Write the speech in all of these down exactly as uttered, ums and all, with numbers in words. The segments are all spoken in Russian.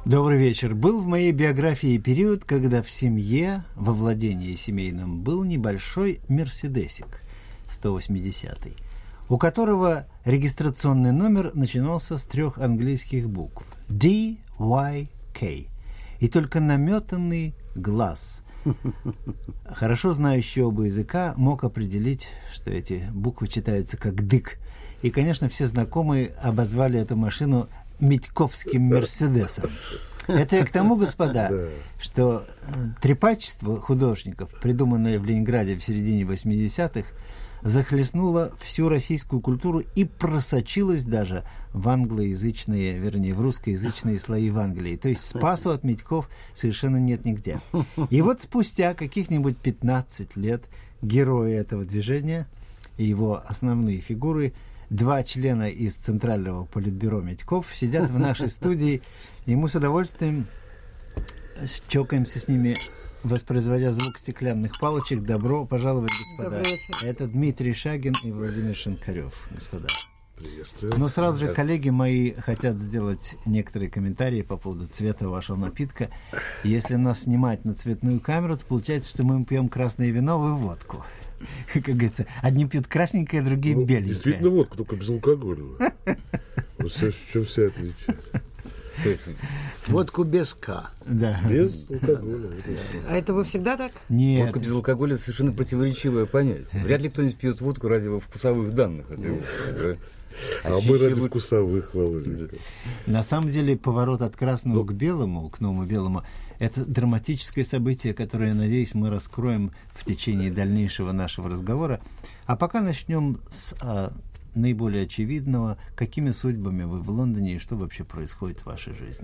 Добрый вечер. Был в моей биографии период, когда в семье, во владении семейном, был небольшой мерседесик сто восьмидесятый, у которого регистрационный номер начинался с трех английских букв ди уай кей. И только наметанный глаз, хорошо знающий оба языка, мог определить, что эти буквы читаются как «дык». И, конечно, все знакомые обозвали эту машину Митьковским Мерседесом. Это я к тому, господа, что трепачество художников, придуманное в Ленинграде в середине восьмидесятых, захлестнуло всю российскую культуру и просочилось даже в англоязычные, вернее, в русскоязычные слои в Англии. То есть спасу от Митьков совершенно нет нигде. И вот спустя каких-нибудь пятнадцать лет герои этого движения и его основные фигуры, два члена из Центрального политбюро Митьков, сидят в нашей студии, и мы с удовольствием чокаемся с ними, воспроизводя звук стеклянных палочек. Добро пожаловать, господа. Это Дмитрий Шагин и Владимир Шинкарев, господа. Приветствую. Но сразу же коллеги мои хотят сделать некоторые комментарии по поводу цвета вашего напитка. Если нас снимать на цветную камеру, то получается, что мы пьем красное вино, вы водку. Как говорится, одни пьют красненькое, другие ну, беленькое. Действительно водку, только безалкогольную. Вот в чем вся отличие. То есть водку без К. Да. Без алкоголя. А это вы всегда так? Нет. Водка без алкоголя — совершенно противоречивое понятие. Вряд ли кто-нибудь пьет водку ради вкусовых данных. Это, а мы ради вкусовых, Володя. На самом деле поворот от красного к белому, к новому белому, это драматическое событие, которое, я надеюсь, мы раскроем в течение дальнейшего нашего разговора. А пока начнем с а, наиболее очевидного. Какими судьбами вы в Лондоне и что вообще происходит в вашей жизни?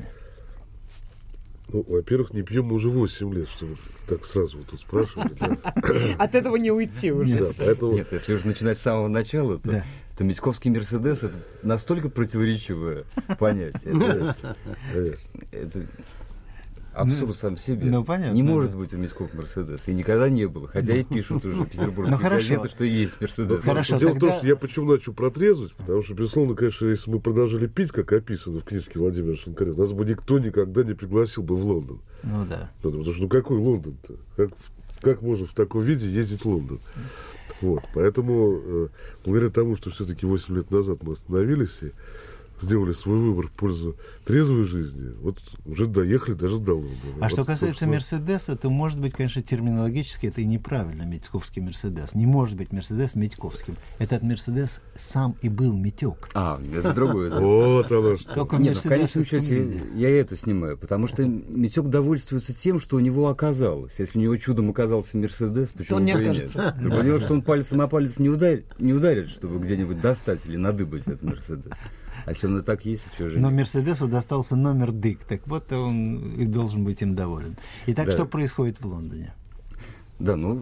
Ну, во-первых, не пьем мы уже восемь лет, что вы так сразу вот тут спрашивали. От этого не уйти уже. Да, поэтому... Нет, если уже начинать с самого начала, то, да. то Митьковский Мерседес — это настолько противоречивое понятие. Это, это абсурд ну, сам себе. Ну, понятно, не да. может быть у Митьков Мерседес. И никогда не было. Хотя и пишут уже петербургские ну, газеты, что есть Мерседес. Хорошо, Дело тогда... в том, что я почему начал про трезвость, потому что, безусловно, конечно, если мы продолжили пить, как описано в книжке Владимира Шинкарева, нас бы никто никогда не пригласил бы в Лондон. Ну да. Потому что, ну какой Лондон-то? Как, как можно в таком виде ездить в Лондон? Вот. Поэтому, э, благодаря тому, что все-таки восемь лет назад мы остановились и сделали свой выбор в пользу трезвой жизни, вот уже доехали даже до Лондона. А вот, что касается собственно... Мерседеса, то, может быть, конечно, терминологически это и неправильно, Митьковский Мерседес. Не может быть Мерседес Митьковским. Этот Мерседес сам и был Митек. А, это другое. Вот оно что. Только Нет, в конечном счете я это снимаю, потому что Митек довольствуется тем, что у него оказалось. Если у него чудом оказался Мерседес, почему бы и нет? Другое дело, что он пальцем о палец не ударит, не ударит, чтобы где-нибудь достать или надыбать этот Мерседес. А если он и так есть, что же? Но Мерседесу достался номер дык, так вот он и должен быть им доволен. Итак, да. Что происходит в Лондоне? Да, ну,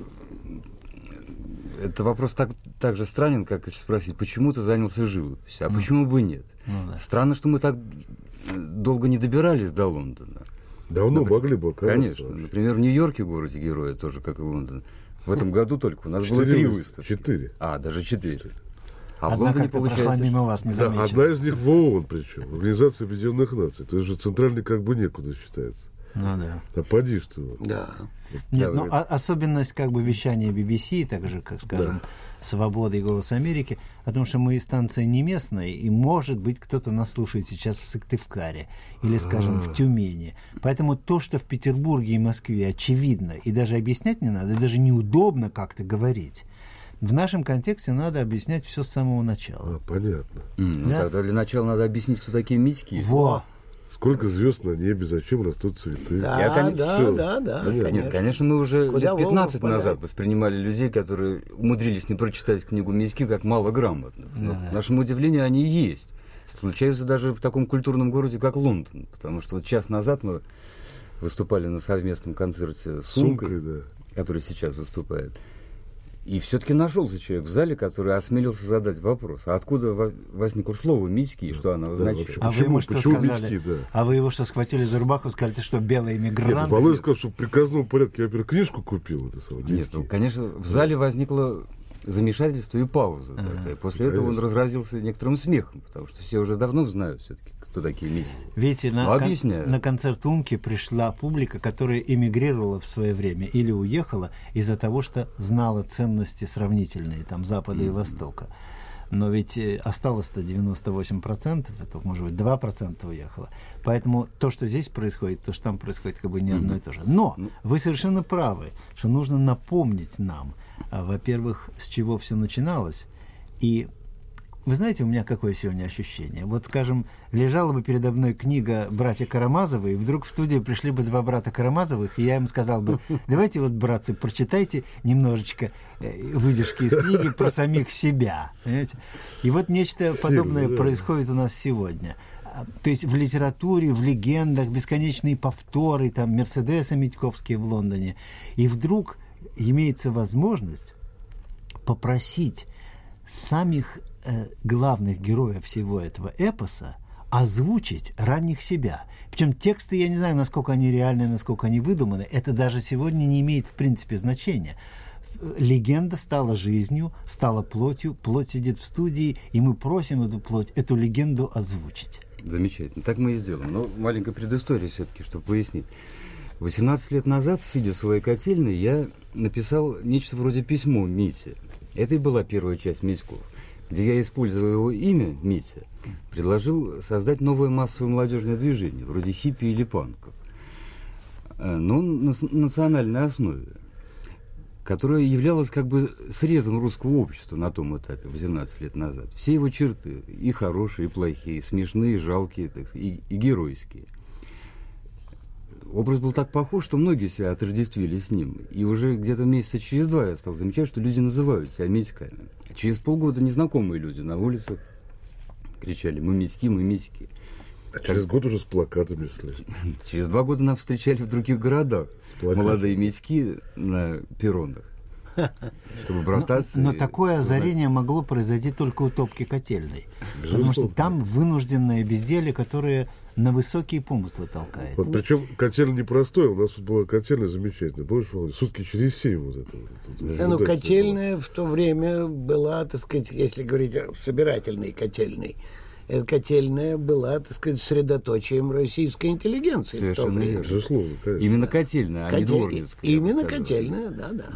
это вопрос так, так же странен, как если спросить, почему ты занялся живописью, а ну, почему бы нет? Ну, да. Странно, что мы так долго не добирались до Лондона. Давно например, могли бы оказаться. Конечно. Вообще. Например, в Нью-Йорке, городе героя, тоже, как и Лондон, в этом году только у нас было три выставки. Четыре. А, даже четыре. А одна в Лондоне как-то получается... прошла мимо вас, не да, замечена. одна из них в ООН, причем, Организация Объединенных Наций. То есть же центральный как бы некуда считается. Ну да. Да поди что. Да. Нет, да, ну а, особенность как бы вещания би би си, так же, как, скажем, да. «Свобода» и «Голос Америки», о том, что мы станция не местная, и, может быть, кто-то нас слушает сейчас в Сыктывкаре или, скажем, в Тюмени. Поэтому то, что в Петербурге и Москве очевидно, и даже объяснять не надо, и даже неудобно как-то говорить. В нашем контексте надо объяснять все с самого начала. А, понятно. Mm, ну, да? Тогда для начала надо объяснить, кто такие Митьки. Во! Сколько звезд на небе, зачем растут цветы? Да, Я, кон... да, Все. да, да. Конечно. Нет, конечно, мы уже Куда лет пятнадцать назад воспринимали людей, которые умудрились не прочитать книгу Митьки, как малограмотных. Но, да, к нашему удивлению, они есть. Случаются даже в таком культурном городе, как Лондон. Потому что вот час назад мы выступали на совместном концерте с Сумкой, Сумкой да. который сейчас выступает. И все-таки нашелся человек в зале, который осмелился задать вопрос, а откуда возникло слово «Митьки» и что оно означает? Да, а, почему, вы ему что почему сказали? Митьки, да. А вы его что, схватили за рубаху, сказали, ты что, белый иммигрант? Нет, Володя сказал, что в приказном порядке я, во-первых, книжку купил. Это самое, Нет, ну, конечно, в зале возникло замешательство и пауза. Ага. И после этого он разразился некоторым смехом, потому что все уже давно знают все-таки, кто такие мистики. Видите, на, ну, объясняю. кон- на концерт Умки пришла публика, которая эмигрировала в свое время или уехала из-за того, что знала ценности сравнительные, там, Запада mm-hmm. и Востока. Но ведь осталось-то девяносто восемь процентов, это, может быть, два процента уехало. Поэтому то, что здесь происходит, то, что там происходит, как бы не одно и то же. Но вы совершенно правы, что нужно напомнить нам, во-первых, с чего все начиналось. И вы знаете, у меня какое сегодня ощущение? Вот, скажем, лежала бы передо мной книга «Братья Карамазовы», и вдруг в студию пришли бы два брата Карамазовых, и я им сказал бы: давайте вот, братцы, прочитайте немножечко выдержки из книги про самих себя. Понимаете? И вот нечто подобное да. происходит у нас сегодня. То есть в литературе, в легендах, бесконечные повторы, там, Мерседесы Митьковские в Лондоне. И вдруг имеется возможность попросить самих главных героев всего этого эпоса озвучить ранних себя. Причем тексты, я не знаю, насколько они реальны, насколько они выдуманы. Это даже сегодня не имеет в принципе значения. Легенда стала жизнью, стала плотью, плоть сидит в студии, и мы просим эту плоть, эту легенду озвучить. Замечательно. Так мы и сделаем. Но маленькая предыстория все-таки, чтобы пояснить. восемнадцать лет назад, сидя в своей котельной, я написал нечто вроде письмо Мите. Это и была первая часть Митьков, где я, используя его имя, Митя, предложил создать новое массовое молодежное движение, вроде хиппи или панков, но на национальной основе, которое являлось как бы срезом русского общества на том этапе, восемнадцать лет назад. Все его черты, и хорошие, и плохие, смешные, жалкие, так сказать, и, и геройские. Образ был так похож, что многие себя отождествили с ним. И уже где-то месяца через два я стал замечать, что люди называют себя митьками. Через полгода незнакомые люди на улицах кричали: мы митьки, мы митьки. А так... через год уже с плакатами шли. Через два года нас встречали в других городах. Молодые митьки на перронах. Чтобы брататься. Но, но такое озарение могло произойти только у топки котельной. Потому что там вынужденное безделье, которое на высокие помыслы толкает. Вот, причем котельная непростая. У нас тут была котельная замечательная. Помнишь, Володя? Сутки через семь вот это. Вот, да, ну, котельная была. В то время была, так сказать, если говорить о собирательной котельной, эта котельная была, так сказать, средоточием российской интеллигенции. Совершенно верно. Безусловно, конечно. Именно котельная, а Котель... не дворницкая. Именно котельная, да, да.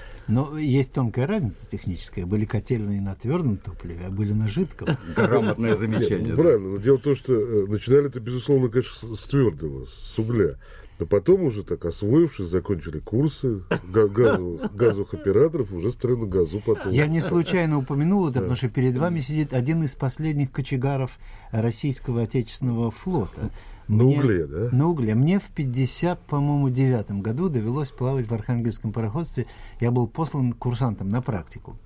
Но есть тонкая разница техническая. Были котельные на твердом топливе, а были на жидком. Грамотное замечание. Нет, ну, правильно. Но дело в том, что начинали это, безусловно, конечно, с твердого, с угля. Но потом уже так, освоившись, закончили курсы газовых, газовых операторов, уже стали на газу потом. Я не случайно упомянул это, потому что перед вами сидит один из последних кочегаров российского отечественного флота. На Мне, угле, да? На угле. Мне в пятьдесят, по-моему, девятом году довелось плавать в Архангельском пароходстве. Я был послан курсантом на практику.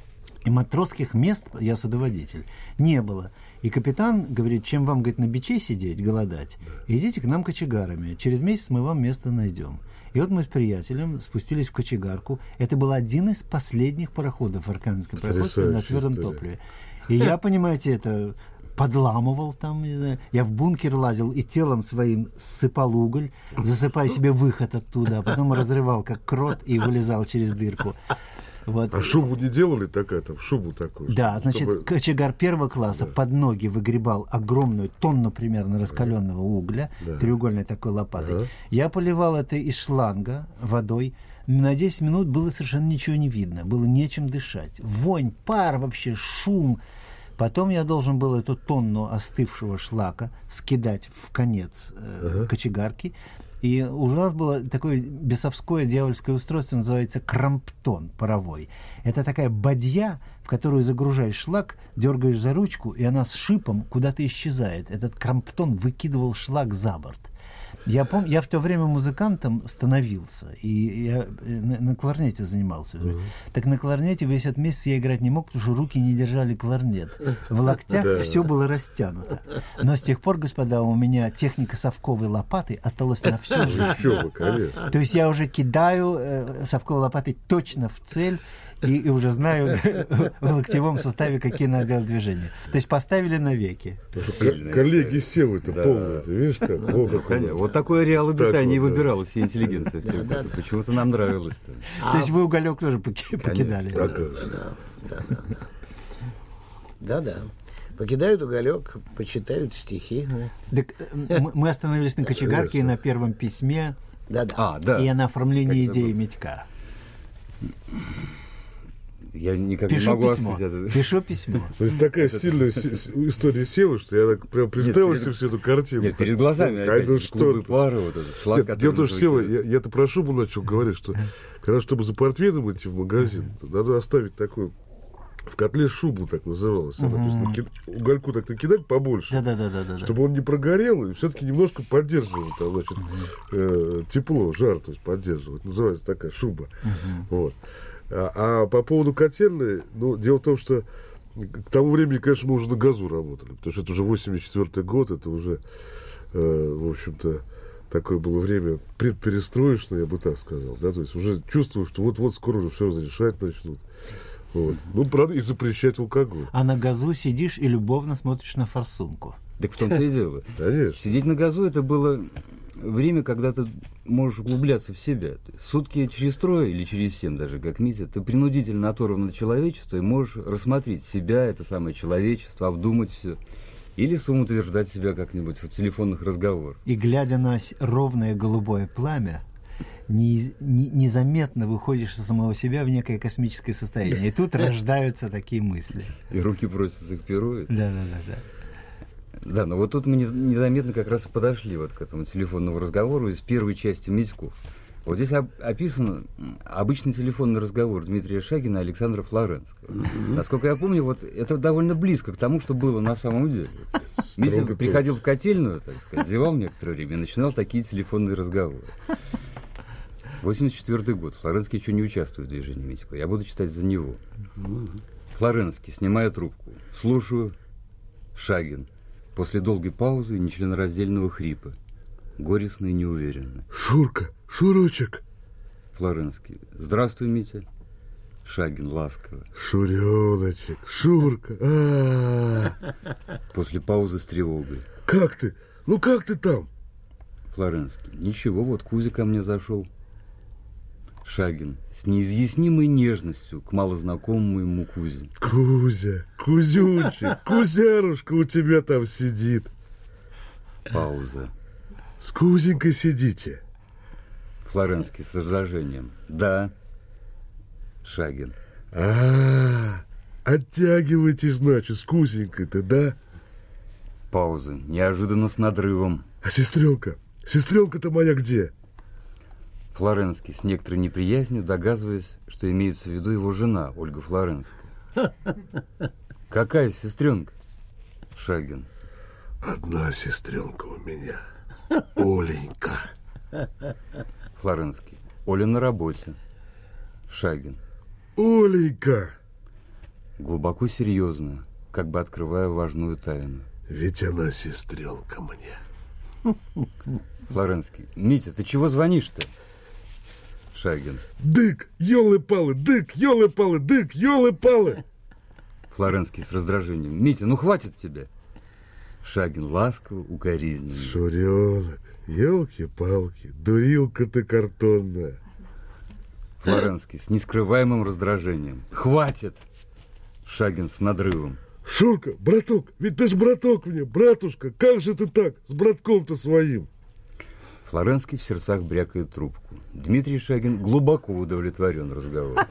И матросских мест, я судоводитель, не было. И капитан говорит: чем вам, говорит, на биче сидеть, голодать, идите к нам кочегарами. Через месяц мы вам место найдем. И вот мы с приятелем спустились в кочегарку. Это был один из последних пароходов в Архангельском пароходстве на твердом топливе. И я, понимаете, это... подламывал там, не знаю. Я в бункер лазил и телом своим ссыпал уголь, засыпая себе выход оттуда, а потом разрывал как крот и вылезал через дырку. Вот. А шубу не делали такая, там, шубу такую? Да, значит, чтобы... кочегар первого класса да. под ноги выгребал огромную тонну примерно раскаленного угля, да. треугольной такой лопатой. Да. Я поливал это из шланга водой. На десять минут было совершенно ничего не видно, было нечем дышать. Вонь, пар вообще, шум. Потом я должен был эту тонну остывшего шлака скидать в конец э, ага. кочегарки. И у нас было такое бесовское дьявольское устройство, называется крамптон паровой. Это такая бадья, в которую загружаешь шлак, дергаешь за ручку, и она с шипом куда-то исчезает. Этот крамптон выкидывал шлак за борт. Я помню, я в то время музыкантом становился, и я на, на кларнете занимался. Uh-huh. Так на кларнете весь этот месяц я играть не мог, потому что руки не держали кларнет. В локтях все было растянуто. Но с тех пор, господа, у меня техника совковой лопаты осталась на всю жизнь. То есть я уже кидаю э, совковой лопатой точно в цель, И, и уже знаю в локтевом суставе, какие надо делать движения. То есть поставили навеки. Коллеги Севы-то да. полные, ты видишь как? Ну, да, да. Вот такое реал обитания вот, и выбиралась да. интеллигенция. Да, да, да. Почему-то нам нравилось. А... То есть вы уголек тоже покидали? Да, да. Да, да. Покидают уголек, почитают стихи. Да. Так, мы остановились на кочегарке и на первом письме. Да-да. А, да. И на оформлении идеи Митька. Я никак Пишу не могу письмо. остыть это. Пишу письмо. То есть такая сильная история Севы, что я так прям представил себе всю эту картину. Нет, перед глазами Ну, опять ну, эти что клубы ты. пары, вот этот шлак, Нет, который дело в том, что Сева, выкидывает. я, я-то про шубу начал говорить, что когда, чтобы за портвейном идти в магазин, то надо оставить такой в котле шубу, так называлось. Она, то есть накид- угольку так накидать побольше, Да-да-да. чтобы он не прогорел и все-таки немножко поддерживал там, значит, э, тепло, жар, то есть поддерживать. Называется такая шуба. Вот. А, а по поводу котельной, ну, дело в том, что к тому времени, конечно, мы уже на газу работали, потому что это уже восемьдесят четвёртый год, это уже, э, в общем-то, такое было время предперестроечное, я бы так сказал, да, то есть уже чувствую, что вот-вот скоро уже все разрешать начнут. Вот. Ну, правда, и запрещать алкоголь. А на газу сидишь и любовно смотришь на форсунку. Так в том-то и дело. Конечно. Сидеть на газу — это было время, когда ты можешь углубляться в себя. То есть сутки через трое или через семь даже, как Митя, ты принудительно оторван от человечества и можешь рассмотреть себя, это самое человечество, обдумать все. Или самоутверждать себя как-нибудь в телефонных разговорах. И глядя на с- ровное голубое пламя, не- не- незаметно выходишь из самого себя в некое космическое состояние. И тут рождаются такие мысли. И руки просятся к перу. и- Да-да-да. Да, но вот тут мы нез- незаметно как раз и подошли вот к этому телефонному разговору из первой части Митьков. Вот здесь об- описан м, обычный телефонный разговор Дмитрия Шагина и Александра Флоренского. Насколько я помню, вот это довольно близко к тому, что было на самом деле. Митя Строго приходил в котельную, так сказать, зевал некоторое время и начинал такие телефонные разговоры. восемьдесят четвёртый год. Флоренский еще не участвует в движении Митько. Я буду читать за него. Флоренский, снимая трубку. Слушаю. Шагин. После долгой паузы и нечленораздельного хрипа. Горестно и неуверенно. Шурка, Шурочек. Флоренский. Здравствуй, Митя. Шагин ласково. Шуреночек, Шурка. А, После паузы с тревогой. как ты? Ну как ты там? Флоренский. Ничего, вот Кузя ко мне зашел. Шагин. С неизъяснимой нежностью к малознакомому ему Кузе. Кузя, Кузюнчик, Кузярушка у тебя там сидит. Пауза. С Кузенькой сидите. Флоренский с раздражением. Да. Шагин. А, оттягивайтесь, значит, с Кузенькой-то, да? Пауза. Неожиданно с надрывом. А сестренка? Сестренка-то моя где? Флоренский с некоторой неприязнью, догадываясь, что имеется в виду его жена, Ольга Флоренская. Какая сестренка? Шагин. Одна сестренка у меня. Оленька. Флоренский. Оля на работе. Шагин. Оленька. Глубоко серьезно, как бы открывая важную тайну. Ведь она сестренка мне. Флоренский. Митя, ты чего звонишь-то? Шагин. Дык, ёлы-палы, дык, ёлы-палы, дык, ёлы-палы. Флоренский с раздражением. Митя, ну хватит тебе. Шагин ласково, укоризненно. Шуренок, ёлки-палки, дурилка ты картонная. Флоренский с нескрываемым раздражением. Хватит! Шагин с надрывом. Шурка, браток, ведь ты ж браток мне, братушка, как же ты так, с братком-то своим? Флоренский в сердцах брякает трубку. Дмитрий Шагин глубоко удовлетворен разговором.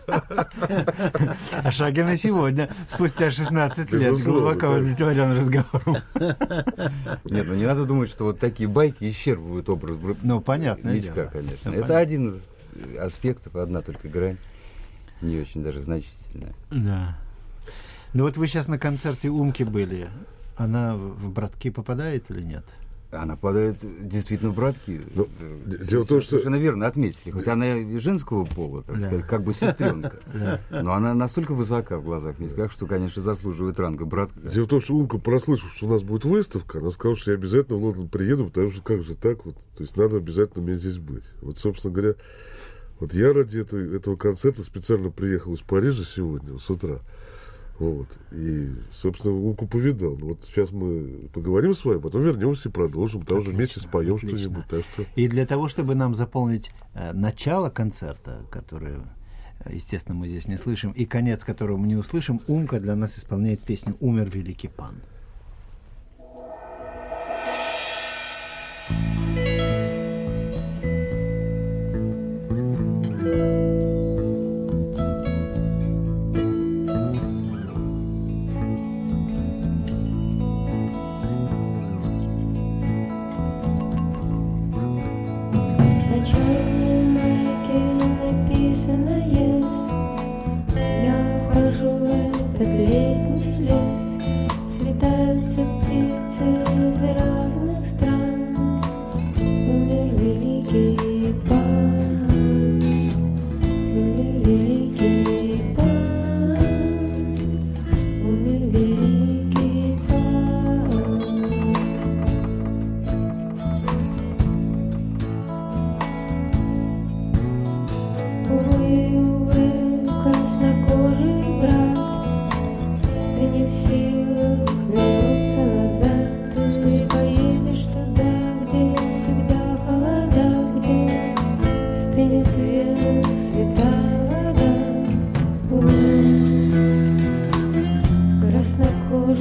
А Шагин и сегодня, спустя шестнадцать лет, Безусловно, глубоко да. удовлетворен разговором. Нет, ну не надо думать, что вот такие байки исчерпывают образ Бр- Ну, понятное Митька, дело. конечно. Ну, Это понятно. один из аспектов, одна только грань. Не очень даже значительная. Да. Ну вот вы сейчас на концерте Умки были. Она в братки попадает или нет? Она падает действительно в братки. Ну, Э, д- дело в том, что- Совершенно верно отметили. Хоть она и женского пола, так Да. сказать, как бы сестренка. Да. Но она настолько высока в глазах Митьках, что, конечно, заслуживает ранга братка. Дело в том, что Умка, прослышав, что у нас будет выставка, она сказала, что я обязательно в Лондон приеду, потому что как же так вот, то есть надо обязательно мне здесь быть. Вот, собственно говоря, вот я ради этого, этого концерта специально приехал из Парижа сегодня, с утра. Вот. И, собственно, Умку повидал. Ну, вот сейчас мы поговорим с вами, потом вернемся и продолжим. Там же вместе споем отлично. что-нибудь. Так что... И для того, чтобы нам заполнить э, начало концерта, которое, э, естественно, мы здесь не слышим, и конец, которого мы не услышим, Умка для нас исполняет песню «Умер великий пан».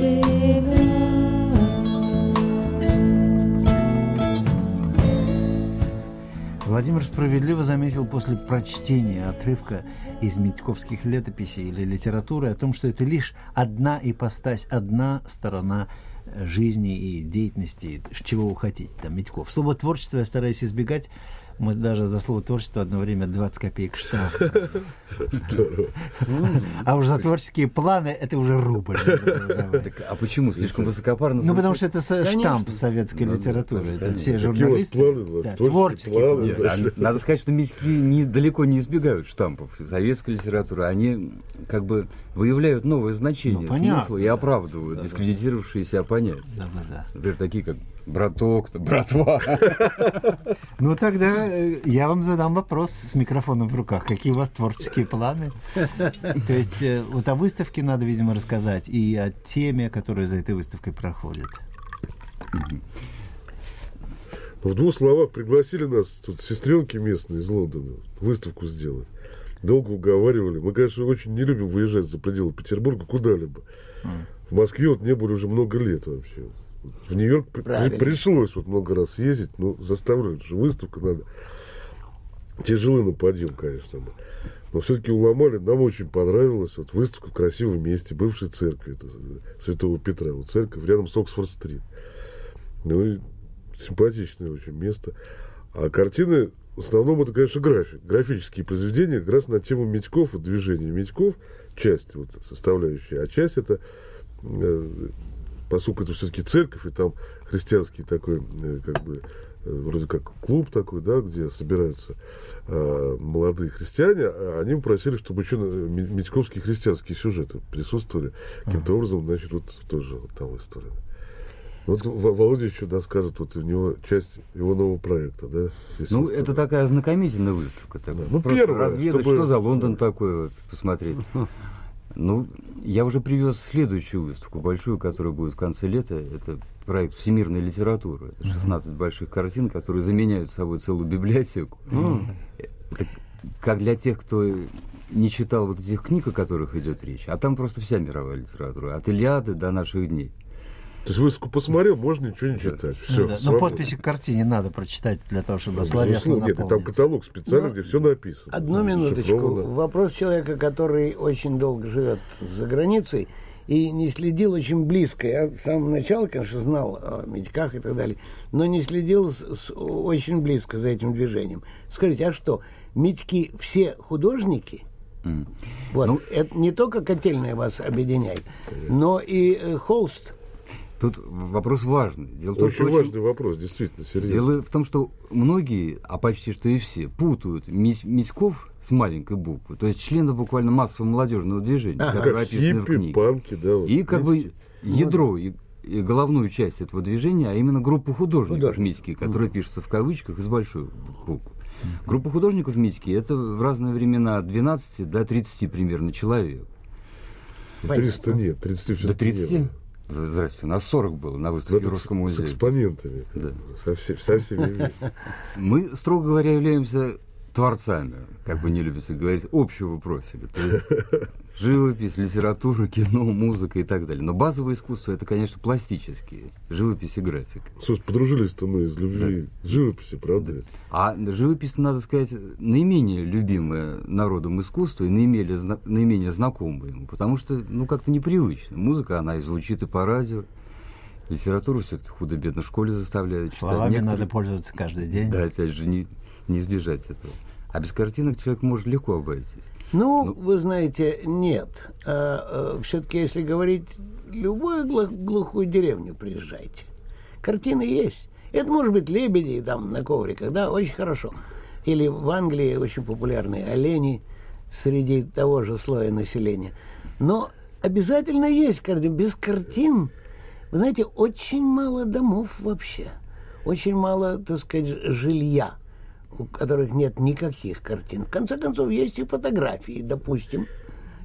Владимир справедливо заметил после прочтения отрывка из митьковских летописей или литературы о том, что это лишь одна ипостась, одна сторона жизни и деятельности, чего вы хотите, там, Митьков. Слово «творчество» я стараюсь избегать. Мы даже за слово «творчество» одно время двадцать копеек штраф. А уж за творческие планы это уже рубль. А почему? Слишком высокопарно? Ну, потому что это штамп советской литературы. Это все журналисты. Творческие планы. Надо сказать, что митьки далеко не избегают штампов советской литературы. Они как бы выявляют новое значение, смысл и оправдывают дискредитировавшиеся понятия. Например, такие как браток, братва. Ну, тогда я вам задам вопрос с микрофоном в руках. Какие у вас творческие планы? То есть вот о выставке надо, видимо, рассказать и о теме, которая за этой выставкой проходит. В двух словах пригласили нас тут сестренки местные из Лондона выставку сделать. Долго уговаривали. Мы, конечно, очень не любим выезжать за пределы Петербурга куда-либо. В Москве вот не были уже много лет вообще. В Нью-Йорк при, пришлось вот много раз ездить, но заставляют же, выставка надо. Тяжело на подъем, конечно. Но все-таки уломали, нам очень понравилось. Вот выставка в красивом месте, бывшей церкви, это Святого Петра. Вот церковь рядом с Оксфорд-стрит. Ну и симпатичное очень место. А картины, в основном, это, конечно, график. Графические произведения, как раз на тему Митьков, вот движение Митьков, часть вот составляющая, а часть это... Поскольку это все-таки церковь, и там христианский такой, как бы, вроде как клуб такой, да, где собираются э, молодые христиане, а они попросили, чтобы еще митьковские христианские сюжеты присутствовали. Каким-то образом, значит, вот тоже вот там выставлены. Вот Володя еще, да, скажет, вот у него часть его нового проекта, да. Ну, это такая ознакомительная выставка. Да. Ну, первое, разведать, чтобы... что за Лондон такой, вот, посмотреть. Ну, я уже привез следующую выставку, большую, которая будет в конце лета. Это проект «Всемирная литература». Это шестнадцать больших картин, которые заменяют собой целую библиотеку. Mm. Это как для тех, кто не читал вот этих книг, о которых идет речь. А там просто вся мировая литература, от Илиады до наших дней. То есть выставку посмотрел, можно ничего не читать. Все, да, но подписи к картине надо прочитать для того, чтобы словесно наполнить. Нет, там каталог специальный, ну, где все написано. Одну минуточку. Вопрос человека, который очень долго живет за границей и не следил очень близко. Я с самого начала, конечно, знал о Митьках и так далее, но не следил с, с, очень близко за этим движением. Скажите, а что, Митьки все художники? Mm. Вот. Ну, это не только Котельная вас объединяет, но и э, холст. Тут вопрос важный. Дело очень, том, важный очень... вопрос, действительно, серьезно. Дело в том, что многие, а почти что и все, путают Митьков с маленькой буквы, то есть членов буквально массового молодежного движения, ага. которые описаны в книге. Панки, да, вот, и как бы ядро и, и головную часть этого движения, а именно группу художников Митьки, которая mm. пишется в кавычках и с большой буквы. Mm. Группа художников Митьки — это в разные времена от двенадцати до тридцати примерно человек. триста нет, тридцать все. До тридцати? Здрасте, у нас сорок было на выставке в Русском музее. С экспонентами, да. со, все, со всеми вместе. Мы, строго говоря, являемся творцами, как бы не любится говорить, общего профиля. То есть живопись, литература, кино, музыка и так далее. Но базовое искусство — это, конечно, пластические, живопись и графика. Слушай, подружились-то мы из любви да. живописи, правда? Да. А живопись, надо сказать, наименее любимое народом искусство и наименее, наименее знакомое ему, потому что, ну, как-то непривычно. Музыка, она и звучит и по радио. Литературу все-таки худо-бедно в школе заставляют читать. Словами Некоторые... надо пользоваться каждый день. Да, опять же, не, не избежать этого. А без картинок человек может легко обойтись. Ну, ну, вы знаете, нет. А, а, все-таки, если говорить, любую глухую деревню приезжайте. Картины есть. Это может быть лебеди там на ковриках, да, очень хорошо. Или в Англии очень популярные олени среди того же слоя населения. Но обязательно есть картины. Без картин, вы знаете, очень мало домов вообще. Очень мало, так сказать, жилья, у которых нет никаких картин. В конце концов, есть и фотографии, допустим.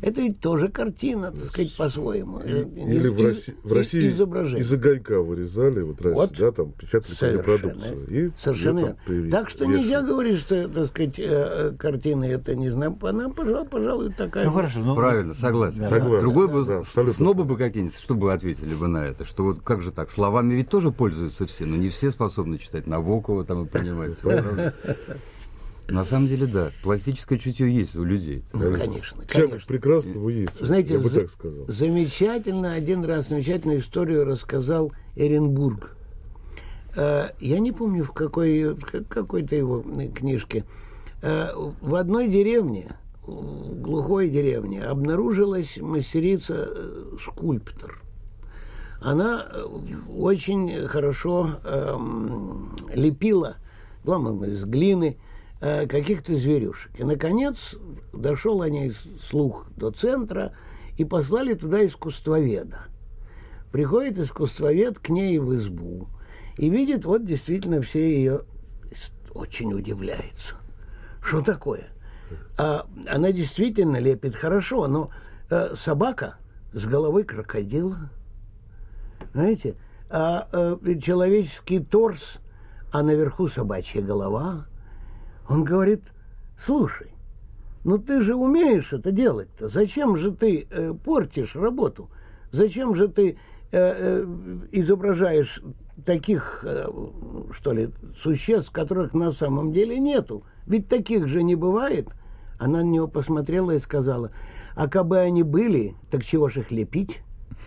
Это ведь тоже картина, так сказать, по-своему. Или в России, в России из огонька вырезали, вот раньше, вот. Да, там печатали по репродукцию. И совершенно. Так что вешали. Нельзя говорить, что, так сказать, картины это не знаю. Она, пожалуй, пожалуй, такая. Ну, хорошо, ну, правильно, согласен. Да, согласен. Другой бы, да, снобы бы какие-нибудь, что бы ответили бы на это? Что вот как же так, словами ведь тоже пользуются все, но не все способны читать Набокова там и понимать. На самом деле, да, пластическое чутье есть у людей. Ну, конечно, Тяга конечно. к прекрасному есть. Знаете, я бы так сказал. Замечательно, один раз замечательную историю рассказал Эренбург. Я не помню, в какой, какой-то его книжке. В одной деревне, в глухой деревне, обнаружилась мастерица-скульптор. Она очень хорошо эм, лепила, главное, из глины, э, каких-то зверюшек. И, наконец, дошел о ней слух до центра, и послали туда искусствоведа. Приходит искусствовед к ней в избу и видит, вот действительно все ее, очень удивляется. Что такое? А, она действительно лепит хорошо, но э, собака с головой крокодила. Знаете, а, а человеческий торс, а наверху собачья голова. Он говорит: слушай, ну ты же умеешь это делать-то. Зачем же ты э, портишь работу? Зачем же ты э, э, изображаешь таких, э, что ли, существ, которых на самом деле нету? Ведь таких же не бывает. Она на него посмотрела и сказала: а кабы они были, так чего ж их лепить?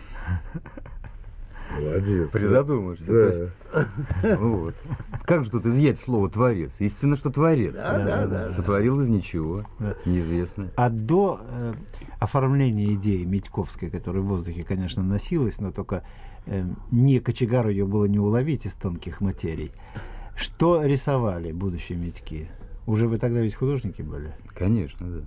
Молодец. Призадумаешься. Да. То есть, ну, вот. Как же тут изъять слово «творец»? Истинно, что творец. Да, да, да. Сотворил да. из ничего, да. неизвестно. А до э, оформления идеи Митьковской, которая в воздухе, конечно, носилась, но только э, не кочегару ее было не уловить из тонких материй, что рисовали будущие Митьки? Уже вы тогда ведь художники были? Конечно, да.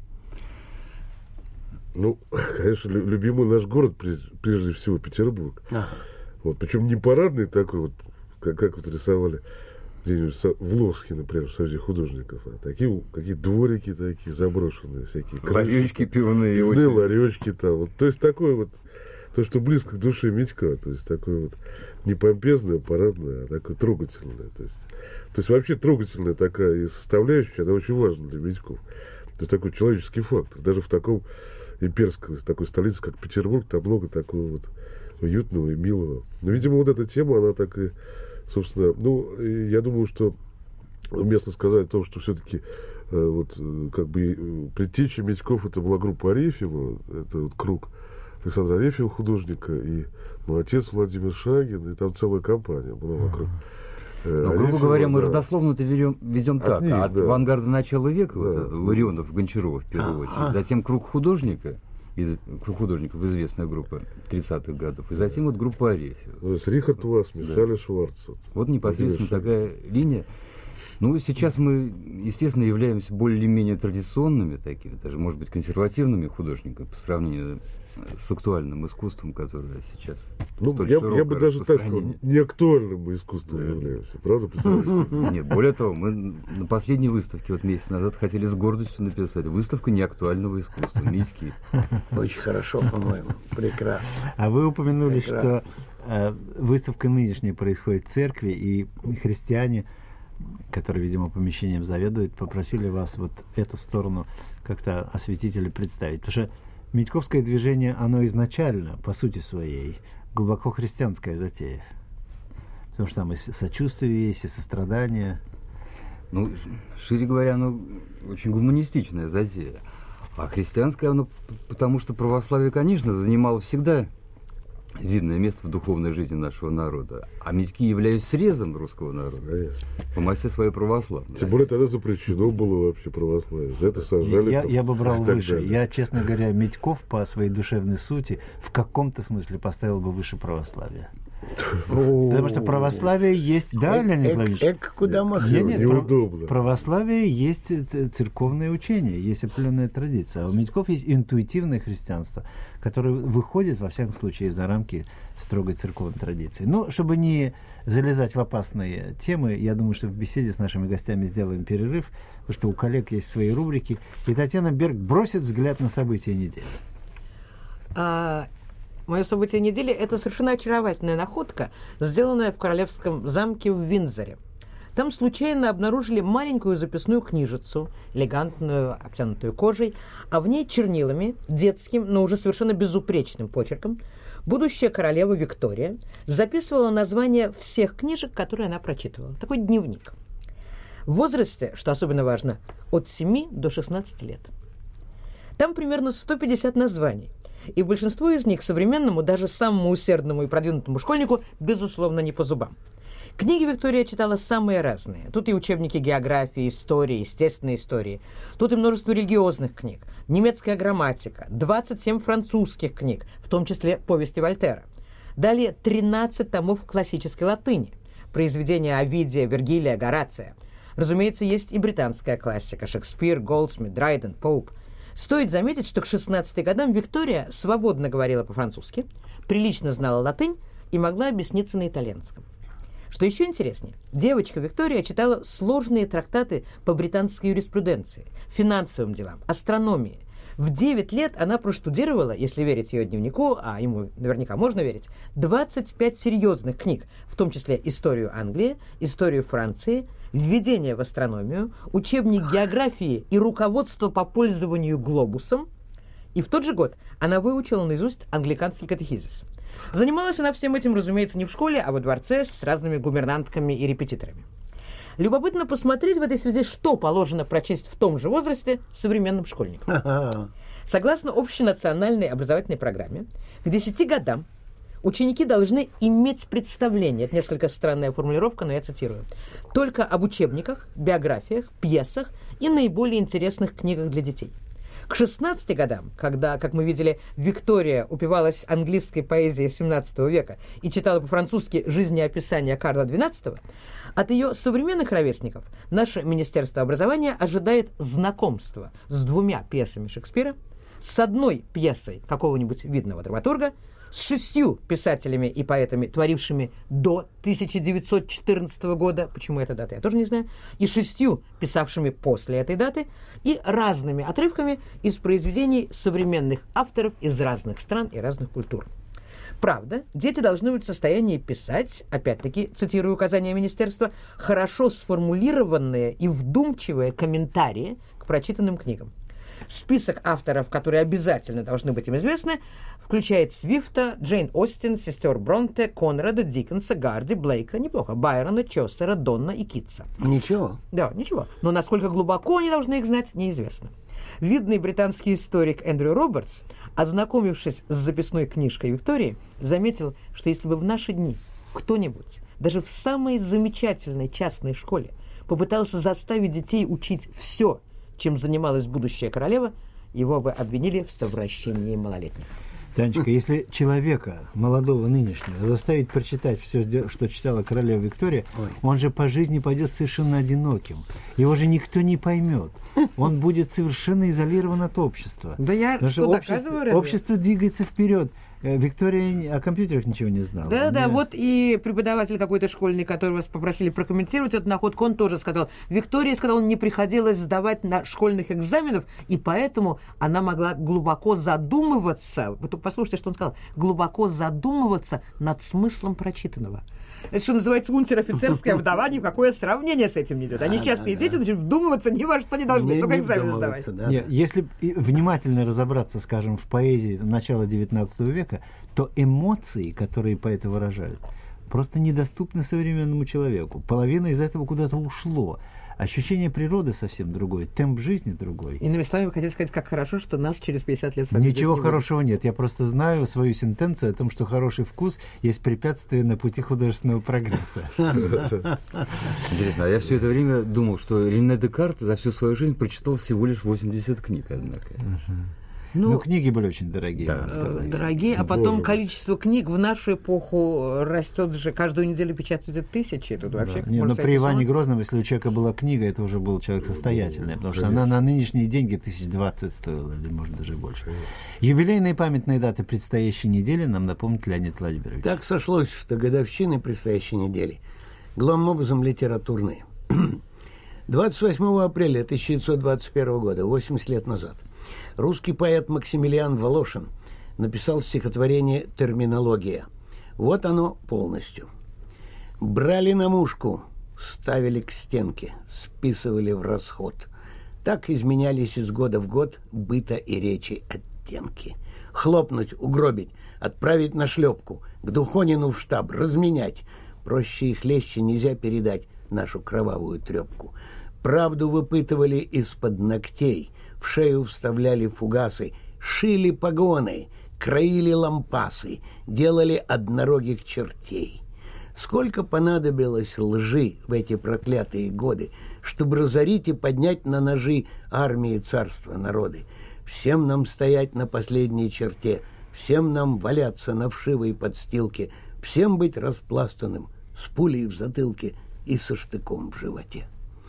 Ну, конечно, любимый наш город, прежде всего, Петербург. Ага. Вот, причем не парадный такой, вот, как, как вот рисовали где-нибудь в Лоске, например, в Союзе художников, а такие какие дворики такие заброшенные, всякие. Ларечки пивные. Пивные ларечки там. Вот, то есть такое вот, то, что близко к душе Митька, то есть такое вот не помпезное, парадное, а такое трогательное. То есть, то есть вообще трогательная такая и составляющая, она очень важна для Митьков. То есть такой человеческий фактор. Даже в таком имперской такой столице, как Петербург, там много такого вот уютного и милого. Но, видимо, вот эта тема, она так и, собственно, ну, я думаю, что уместно сказать о том, что все-таки э, вот как бы предтеча Митьков это была группа Арефьева, это вот круг Александра Арефьева, художника, и мой отец Владимир Шагин, и там целая компания была вокруг. Ну, грубо говоря, мы да. родословно-то ведем, ведем от так. Них, от да. авангарда начала века, да. вот это, Ларионов, Гончаров, в первую очередь. А-а. Затем круг художника, из, круг художников, известная группа тридцатых годов. И затем вот группа Арефьева. То есть Рихард Васс, Мишаля да. Шварц. Вот, вот непосредственно такая линия. Ну, сейчас мы, естественно, являемся более-менее традиционными такими, даже, может быть, консервативными художниками по сравнению с актуальным искусством, которое сейчас ну, столь я, широкое я бы даже так сказал, неактуальным искусством да. являемся, правда? Нет, более того, мы на последней выставке, вот месяц назад, хотели с гордостью написать: выставка неактуального искусства, Митьки. Очень хорошо, по-моему, прекрасно. А вы упомянули, прекрасно. что э, выставка нынешняя происходит в церкви, и христиане, которые, видимо, помещением заведуют, попросили вас вот эту сторону как-то осветить или представить. Потому что Митьковское движение, оно изначально, по сути своей, глубоко христианская затея. Потому что там и сочувствие есть, и сострадание. Ну, шире говоря, оно очень гуманистичная затея. А христианское, оно потому что православие, конечно, занимало всегда видное место в духовной жизни нашего народа. А Митьки являются срезом русского народа. Конечно. По массе своей православной. Тем более тогда запрещено было вообще православие. За это сажали. Я, там, я бы брал выше. Далее. Я, честно говоря, Митьков по своей душевной сути в каком-то смысле поставил бы выше православия. Потому что православие есть... Да, Леонид Владимирович? Эк, куда махнуть? Нет, нет, неудобно. Православие есть церковное учение, есть определенная традиция. А у медиков есть интуитивное христианство, которое выходит, во всяком случае, за рамки строгой церковной традиции. Но, чтобы не залезать в опасные темы, я думаю, что в беседе с нашими гостями сделаем перерыв, потому что у коллег есть свои рубрики. И Татьяна Берг бросит взгляд на события недели. А, мое событие недели – это совершенно очаровательная находка, сделанная в Королевском замке в Виндзоре. Там случайно обнаружили маленькую записную книжицу, элегантную, обтянутую кожей, а в ней чернилами, детским, но уже совершенно безупречным почерком, будущая королева Виктория записывала названия всех книжек, которые она прочитывала. Такой дневник. В возрасте, что особенно важно, от семи до шестнадцати лет. Там примерно сто пятьдесят названий. И большинство из них современному, даже самому усердному и продвинутому школьнику, безусловно, не по зубам. Книги Виктория читала самые разные. Тут и учебники географии, истории, естественной истории. Тут и множество религиозных книг, немецкая грамматика, двадцать семь французских книг, в том числе повести Вольтера. Далее тринадцать томов классической латыни, произведения Овидия, Вергилия, Горация. Разумеется, есть и британская классика: Шекспир, Голдсмит, Драйден, Поуп. Стоит заметить, что к шестнадцати годам Виктория свободно говорила по-французски, прилично знала латынь и могла объясниться на итальянском. Что еще интереснее, девочка Виктория читала сложные трактаты по британской юриспруденции, финансовым делам, астрономии. В девять лет она проштудировала, если верить ее дневнику, а ему наверняка можно верить, двадцать пять серьезных книг, в том числе историю Англии, историю Франции, введение в астрономию, учебник географии и руководство по пользованию глобусом. И в тот же год она выучила наизусть англиканский катехизис. Занималась она всем этим, разумеется, не в школе, а во дворце с разными гувернантками и репетиторами. Любопытно посмотреть в этой связи, что положено прочесть в том же возрасте современным школьникам. Согласно общенациональной образовательной программе, к десяти годам ученики должны иметь представление, это несколько странная формулировка, но я цитирую, только об учебниках, биографиях, пьесах и наиболее интересных книгах для детей. К шестнадцати годам, когда, как мы видели, Виктория упивалась английской поэзией семнадцатого века и читала по-французски жизнеописания Карла двенадцатого, от ее современных ровесников наше Министерство образования ожидает знакомства с двумя пьесами Шекспира, с одной пьесой какого-нибудь видного драматурга, с шестью писателями и поэтами, творившими до тысяча девятьсот четырнадцатого года, почему эта дата, я тоже не знаю, и шестью писавшими после этой даты, и разными отрывками из произведений современных авторов из разных стран и разных культур. Правда, дети должны быть в состоянии писать, опять-таки, цитирую указания министерства, хорошо сформулированные и вдумчивые комментарии к прочитанным книгам. Список авторов, которые обязательно должны быть им известны, включает Свифта, Джейн Остин, сестер Бронте, Конрада, Диккенса, Гарди, Блейка, неплохо, Байрона, Чосера, Донна и Китса. Ничего. Да, ничего. Но насколько глубоко они должны их знать, неизвестно. Видный британский историк Эндрю Робертс, ознакомившись с записной книжкой Виктории, заметил, что если бы в наши дни кто-нибудь, даже в самой замечательной частной школе, попытался заставить детей учить все, чем занималась будущая королева, его бы обвинили в совращении малолетних. Танечка, если человека, молодого нынешнего, заставить прочитать все, что читала королева Виктория, Ой. он же по жизни пойдет совершенно одиноким. Его же никто не поймет. Он будет совершенно изолирован от общества. Да я Потому что, что общество, общество двигается вперед. Виктория о компьютерах ничего не знала. Да, да, вот и преподаватель какой-то школьный, которого вас попросили прокомментировать эту находку, он тоже сказал, Виктории, сказал, не приходилось сдавать на школьных экзаменов, и поэтому она могла глубоко задумываться, вы только послушайте, что он сказал, глубоко задумываться над смыслом прочитанного. Это, что называется, унтер-офицерское обдавание, какое сравнение с этим не идет. Они частные дети, значит, вдумываться ни во что не должны, только экзамен сдавать. Да, Нет, да. Если внимательно разобраться, скажем, в поэзии начала девятнадцатого века, то эмоции, которые поэты выражают, просто недоступны современному человеку. Половина из этого куда-то ушло. Ощущение природы совсем другое, темп жизни другой. Иными словами, вы хотите сказать, как хорошо, что нас через пятьдесят лет... Ничего хорошего нет. Я просто знаю свою сентенцию о том, что хороший вкус есть препятствие на пути художественного прогресса. Интересно, а я все это время думал, что Рене Декарт за всю свою жизнь прочитал всего лишь восемьдесят книг, однако. Ну, ну, книги были очень дорогие. Да. Сказать. Дорогие, а потом Боже. Количество книг в нашу эпоху растет же, каждую неделю печатают тысячи. Тут вообще, да. Не, но при Иване Грозном, если у человека была книга, это уже был человек состоятельный, потому что она на нынешние деньги тысяч двадцать стоила, или может даже больше. Юбилейные памятные даты предстоящей недели нам напомнит Леонид Владимирович. Так сошлось, что годовщины предстоящей недели главным образом литературные. двадцать восьмого апреля тысяча девятьсот двадцать первого года, восемьдесят лет назад, русский поэт Максимилиан Волошин написал стихотворение «Терминология». Вот оно полностью. «Брали на мушку, ставили к стенке, списывали в расход. Так изменялись из года в год быта и речи оттенки. Хлопнуть, угробить, отправить на шлепку, к Духонину в штаб, разменять. Проще и хлеще нельзя передать нашу кровавую трепку. Правду выпытывали из-под ногтей, в шею вставляли фугасы, шили погоны, краили лампасы, делали однорогих чертей. Сколько понадобилось лжи в эти проклятые годы, чтобы разорить и поднять на ножи армии царства народы. Всем нам стоять на последней черте, всем нам валяться на вшивой подстилке, всем быть распластанным, с пулей в затылке и со штыком в животе.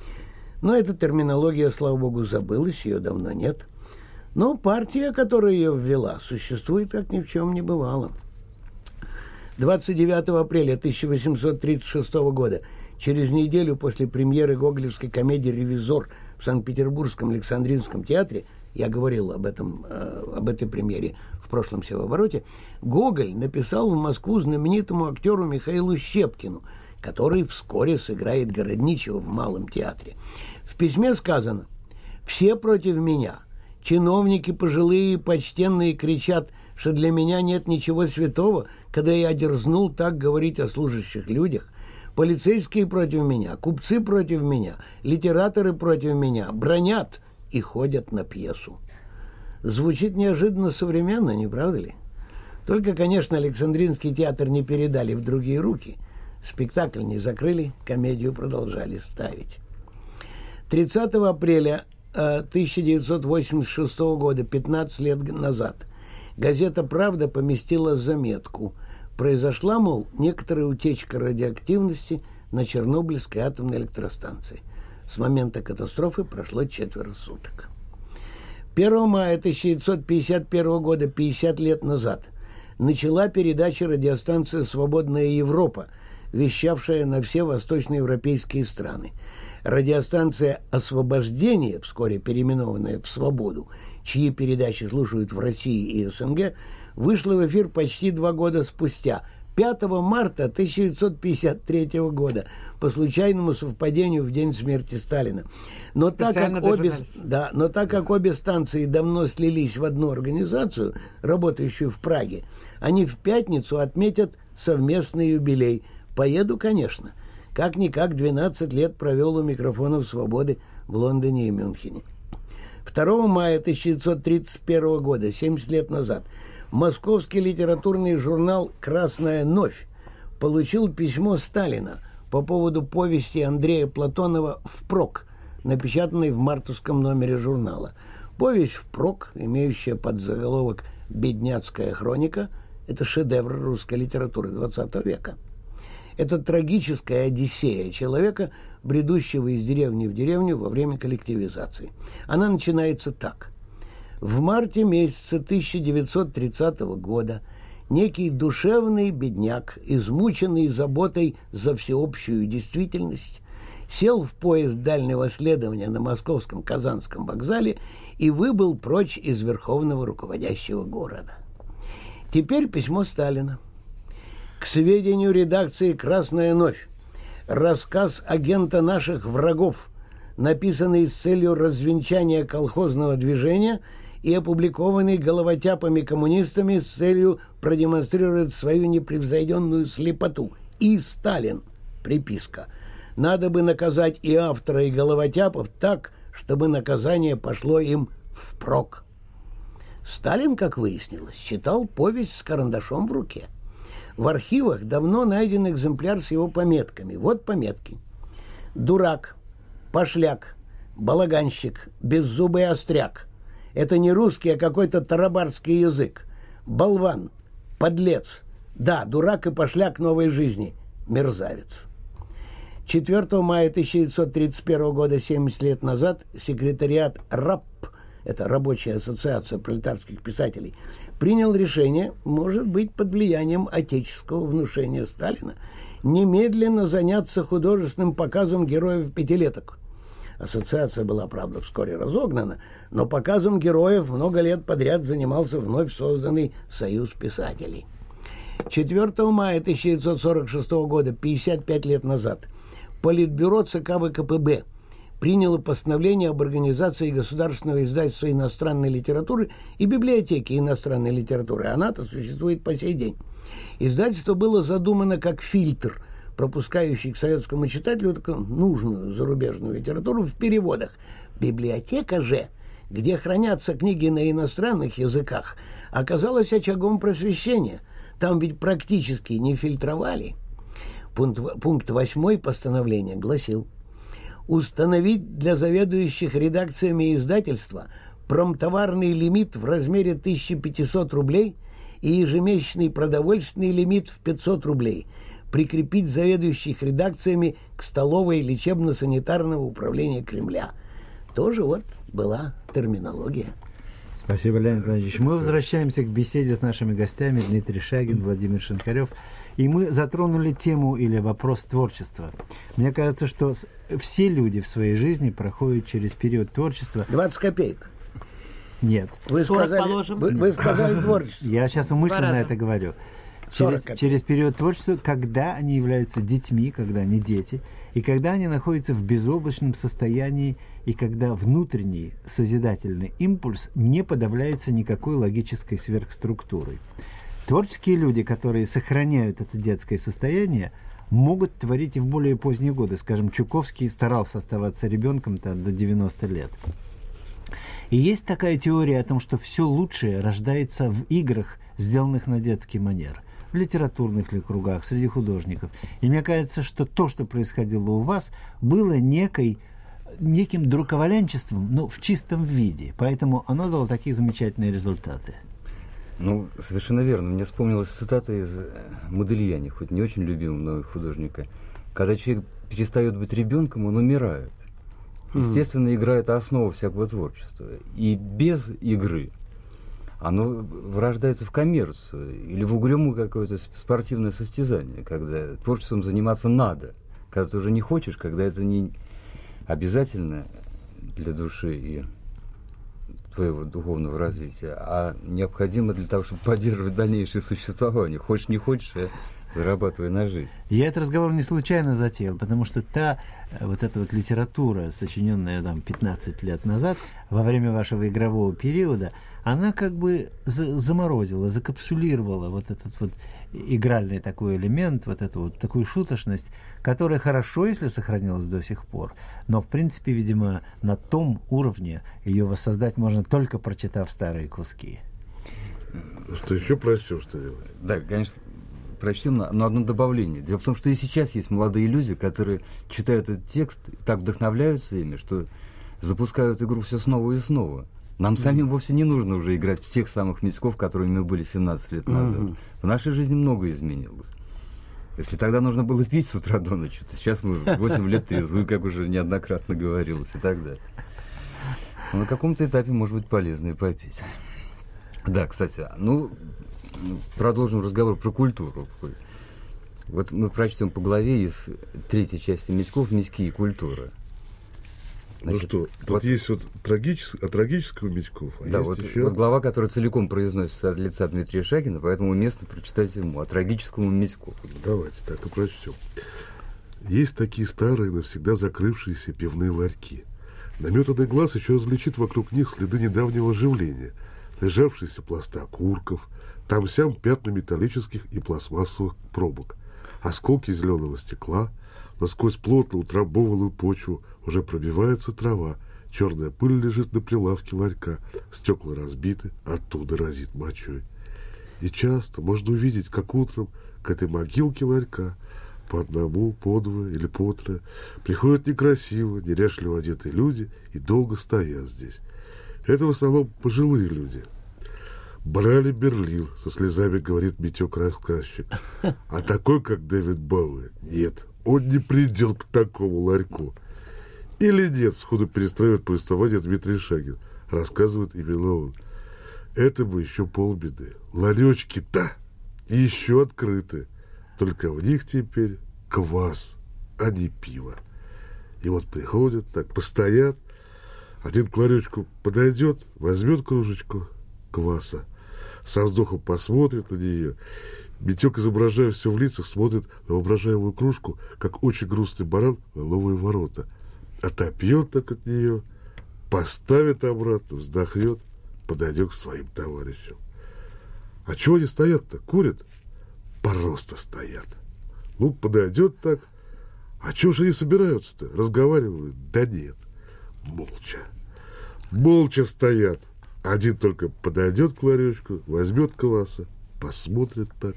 Но эта терминология, слава богу, забылась, ее давно нет. Но партия, которая ее ввела, существует, как ни в чем не бывало. двадцать девятого апреля тысяча восемьсот тридцать шестого года, через неделю после премьеры гоголевской комедии «Ревизор» в Санкт-Петербургском Александринском театре, я говорил об этом, э, об этой премьере в прошлом «Севообороте», Гоголь написал в Москву знаменитому актеру Михаилу Щепкину, который вскоре сыграет Городничего в Малом театре. В письме сказано: «Все против меня. Чиновники пожилые и почтенные кричат, что для меня нет ничего святого, когда я дерзнул так говорить о служащих людях. Полицейские против меня, купцы против меня, литераторы против меня, бронят и ходят на пьесу». Звучит неожиданно современно, не правда ли? Только, конечно, Александринский театр не передали в другие руки. Спектакль не закрыли, комедию продолжали ставить. тридцатого апреля тысяча девятьсот восемьдесят шестого года, пятнадцать лет назад, газета «Правда» поместила заметку. Произошла, мол, некоторая утечка радиоактивности на Чернобыльской атомной электростанции. С момента катастрофы прошло четверо суток. первого мая тысяча девятьсот пятьдесят первого года, пятьдесят лет назад, начала передача радиостанции «Свободная Европа», вещавшая на все восточноевропейские страны. Радиостанция «Освобождение», вскоре переименованная в «Свободу», чьи передачи слушают в России и СНГ, вышла в эфир почти два года спустя, пятого марта тысяча девятьсот пятьдесят третьего года, по случайному совпадению в день смерти Сталина. Но так, как обе, да, но так как обе станции давно слились в одну организацию, работающую в Праге, они в пятницу отметят совместный юбилей. Поеду, конечно. Как-никак двенадцать лет провел у микрофонов «Свободы» в Лондоне и Мюнхене. второго мая тысяча девятьсот тридцать первого года, семьдесят лет назад, московский литературный журнал «Красная новь» получил письмо Сталина по поводу повести Андрея Платонова «Впрок», напечатанной в мартовском номере журнала. Повесть «Впрок», имеющая подзаголовок «Бедняцкая хроника», это шедевр русской литературы двадцатого века. Это трагическая одиссея человека, бредущего из деревни в деревню во время коллективизации. Она начинается так. В марте месяца тысяча девятьсот тридцатого года некий душевный бедняк, измученный заботой за всеобщую действительность, сел в поезд дальнего следования на московском Казанском вокзале и выбыл прочь из верховного руководящего города. Теперь письмо Сталина. К сведению редакции «Красная новь», рассказ агента наших врагов, написанный с целью развенчания колхозного движения и опубликованный головотяпами-коммунистами с целью продемонстрировать свою непревзойденную слепоту. И Сталин. Приписка. Надо бы наказать и автора, и головотяпов так, чтобы наказание пошло им впрок. Сталин, как выяснилось, читал повесть с карандашом в руке. В архивах давно найден экземпляр с его пометками. Вот пометки. Дурак, пошляк, балаганщик, беззубый остряк. Это не русский, а какой-то тарабарский язык. Болван, подлец, да, дурак и пошляк новой жизни, мерзавец. четвёртого мая тысяча девятьсот тридцать первого года, семьдесят лет назад, секретариат РАП, это Рабочая ассоциация пролетарских писателей, принял решение, может быть, под влиянием отеческого внушения Сталина, немедленно заняться художественным показом героев пятилеток. Ассоциация была, правда, вскоре разогнана, но показом героев много лет подряд занимался вновь созданный Союз писателей. четвёртого мая тысяча девятьсот сорок шестого года, пятьдесят пять лет назад, Политбюро ЦК ВКПБ приняло постановление об организации государственного издательства иностранной литературы и библиотеки иностранной литературы. Она-то существует по сей день. Издательство было задумано как фильтр, пропускающий к советскому читателю такую нужную зарубежную литературу в переводах. Библиотека же, где хранятся книги на иностранных языках, оказалась очагом просвещения. Там ведь практически не фильтровали. Пункт, пункт восьмой постановления гласил: установить для заведующих редакциями издательства промтоварный лимит в размере тысяча пятьсот рублей и ежемесячный продовольственный лимит в пятьсот рублей, прикрепить заведующих редакциями к столовой лечебно-санитарного управления Кремля. Тоже вот была терминология. Спасибо, Леонид Владимирович. Мы возвращаемся к беседе с нашими гостями Дмитрий Шагин, Владимир Шинкарев. И мы затронули тему или вопрос творчества. Мне кажется, что все люди в своей жизни проходят через период творчества. двадцать копеек. Нет. Вы сказали, вы, вы сказали творчество. Я сейчас умышленно это говорю. Через, через период творчества, когда они являются детьми, когда они дети, и когда они находятся в безоблачном состоянии, и когда внутренний созидательный импульс не подавляется никакой логической сверхструктурой. Творческие люди, которые сохраняют это детское состояние, могут творить и в более поздние годы. Скажем, Чуковский старался оставаться ребенком-то до девяноста лет. И есть такая теория о том, что все лучшее рождается в играх, сделанных на детский манер, в литературных ли кругах, среди художников. И мне кажется, что то, что происходило у вас, было некой, неким друковалянчеством, но в чистом виде. Поэтому оно дало такие замечательные результаты. Ну, совершенно верно. Мне вспомнилась цитата из Модельяни, хоть не очень любимого мною художника. Когда человек перестает быть ребенком, он умирает. Естественно, игра – это основа всякого творчества. И без игры оно вырождается в коммерцию или в угрюмое какое-то спортивное состязание, когда творчеством заниматься надо, когда ты уже не хочешь, когда это не обязательно для души и твоего духовного развития, а необходимо для того, чтобы поддерживать дальнейшее существование. Хочешь, не хочешь, а зарабатывай на жизнь. Я этот разговор не случайно затеял, потому что та вот эта вот литература, сочиненная там пятнадцать лет назад, во время вашего игрового периода, она как бы за- заморозила, закапсулировала вот этот вот игральный такой элемент, вот эту вот такую шуточность, которая хорошо, если сохранилась до сих пор, но в принципе, видимо, на том уровне ее воссоздать можно только прочитав старые куски. Что еще прочтем, что делать? Да, конечно, прочтем, но одно добавление. Дело в том, что и сейчас есть молодые люди, которые читают этот текст, так вдохновляются ими, что запускают игру все снова и снова. Нам самим вовсе не нужно уже играть в тех самых Митьков, которыми мы были семнадцать лет назад. Mm-hmm. В нашей жизни многое изменилось. Если тогда нужно было пить с утра до ночи, то сейчас мы восемь лет трезвы, как уже неоднократно говорилось, и так далее. Но на каком-то этапе может быть полезно и попить. Да, кстати, ну, продолжим разговор про культуру. Вот мы прочтем по главе из третьей части Митьков «Митьки и культура». Значит, ну что, тут вот есть вот трагичес... от трагического Митьков, а да, есть вот, еще... вот глава, которая целиком произносится от лица Дмитрия Шагина, поэтому уместно прочитать ему о трагическом Митьку. Давайте так и прочтем. Есть такие старые, навсегда закрывшиеся пивные ларьки. Наметанный глаз еще различит вокруг них следы недавнего оживления, лежавшиеся пласты окурков, там-сям пятна металлических и пластмассовых пробок, осколки зеленого стекла. Насквозь плотно утрамбованную почву уже пробивается трава, черная пыль лежит на прилавке ларька, стекла разбиты, оттуда разит мочой. И часто можно увидеть, как утром к этой могилке ларька по одному, по двое или по трое приходят некрасиво, неряшливо одетые люди и долго стоят здесь. Это в основном пожилые люди. Брали Берлин, со слезами говорит Митек-рассказчик. А такой, как Дэвид Боуи, нет. Он не придет к такому ларьку. Или нет, сходу перестраивает повествование Дмитрий Шагин. Рассказывает именно он. Это бы еще полбеды. Ларечки-то еще открыты. Только в них теперь квас, а не пиво. И вот приходят, так постоят. Один к ларечку подойдет, возьмет кружечку кваса. Со вздохом посмотрит на нее. Митек, изображая все в лицах, смотрит на воображаемую кружку, как очень грустный баран на новые ворота. Отопьет так от нее, поставит обратно, вздохнет, подойдет к своим товарищам. А чего они стоят-то? Курят? Просто стоят. Ну, подойдет так. А чего же они собираются-то? Разговаривают? Да нет. Молча. Молча стоят. Один только подойдет к ларечку, возьмет кваса, посмотрит так.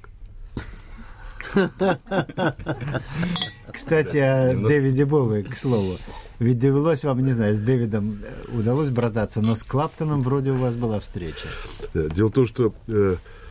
Кстати, о Дэвиде Боуи, к слову. Ведь довелось вам, не знаю, с Дэвидом удалось брататься, но с Клаптоном вроде у вас была встреча. Дело в том, что э,